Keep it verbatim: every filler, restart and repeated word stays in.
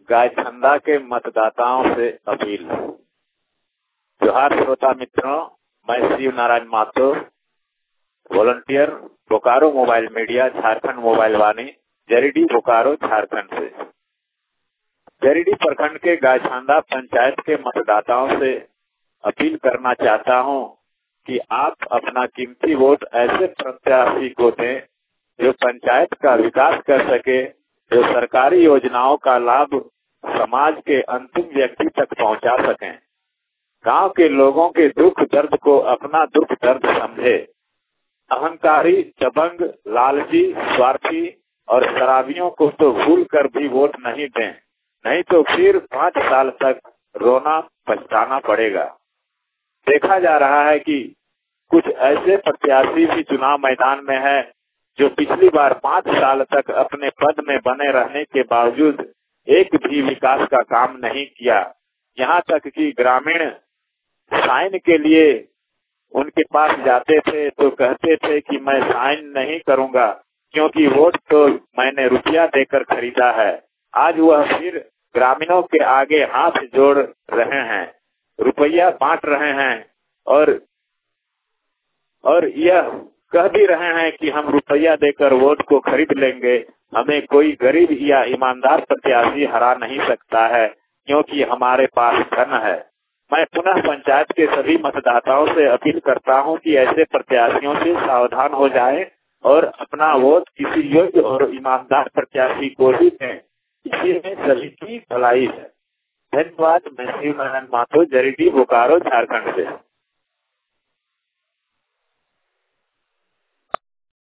गायछंदा के मतदाताओं से अपील। जोहार श्रोता मित्रों, मैं Shiv Narayan Mato, volunteer, Bokaro mobile media, Jharkhand mobile Vani, Jaridih Bokaro, Jharkhand से। जरीडी प्रखंड के गायछंदा पंचायत के मतदाताओं से अपील करना चाहता हूं कि आप अपना कीमती वोट ऐसे प्रत्याशी को दें जो पंचायत का विकास कर सके, जो सरकारी योजनाओं का लाभ समाज के अंतिम व्यक्ति तक पहुंचा सकें, गांव के लोगों के दुख दर्द को अपना दुख दर्द समझे। अहंकारी, दबंग, लालची, स्वार्थी और शराबियों को तो भूल कर भी वोट नहीं दें, नहीं तो फिर पाँच साल तक रोना पछताना पड़ेगा। देखा जा रहा है कि कुछ ऐसे प्रत्याशी भी चुनाव मैदान में है जो पिछली बार पाँच साल तक अपने पद में बने रहने के बावजूद एक भी विकास का काम नहीं किया। यहाँ तक कि ग्रामीण साइन के लिए उनके पास जाते थे तो कहते थे कि मैं साइन नहीं करूंगा क्योंकि वोट तो मैंने रुपया देकर खरीदा है। आज वह फिर ग्रामीणों के आगे हाथ जोड़ रहे हैं, रुपया बांट रहे हैं और और यह कह भी रहे हैं कि हम रुपया देकर वोट को खरीद लेंगे, हमें कोई गरीब या ईमानदार प्रत्याशी हरा नहीं सकता है क्योंकि हमारे पास धन है। मैं पुनः पंचायत के सभी मतदाताओं से अपील करता हूं कि ऐसे प्रत्याशियों से सावधान हो जाएं और अपना वोट किसी योग्य और ईमानदार प्रत्याशी को ही दें। इसी में सभी की भलाई है। धन्यवाद। मैं शिव नारायण मातो, जरीडी बोकारो, झारखंड से।